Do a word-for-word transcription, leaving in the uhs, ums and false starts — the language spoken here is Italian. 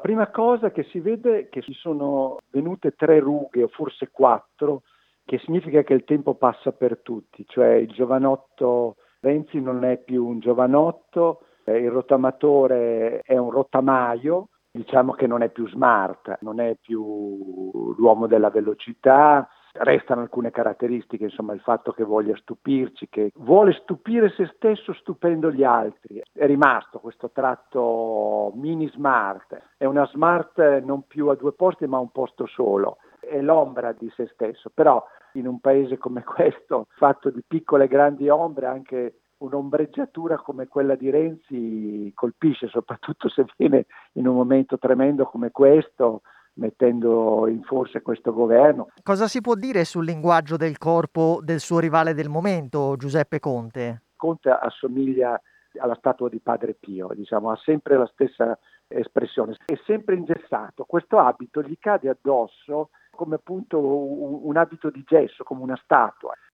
prima cosa che si vede è che ci sono venute tre rughe, o forse quattro, che significa che il tempo passa per tutti, cioè il giovanotto Renzi non è più un giovanotto, eh, il rottamatore è un rottamaio, diciamo che non è più smart, non è più l'uomo della velocità. Restano alcune caratteristiche, insomma il fatto che voglia stupirci, che vuole stupire se stesso stupendo gli altri. È rimasto questo tratto mini smart, è una smart non più a due posti ma a un posto solo, è l'ombra di se stesso, però in un paese come questo, fatto di piccole e grandi ombre, anche un'ombreggiatura come quella di Renzi colpisce, soprattutto se viene in un momento tremendo come questo, mettendo in forse questo governo. Cosa si può dire sul linguaggio del corpo del suo rivale del momento, Giuseppe Conte? Conte assomiglia alla statua di Padre Pio, diciamo, ha sempre la stessa espressione, è sempre ingessato, questo abito gli cade addosso come appunto un, un abito di gesso, come una statua.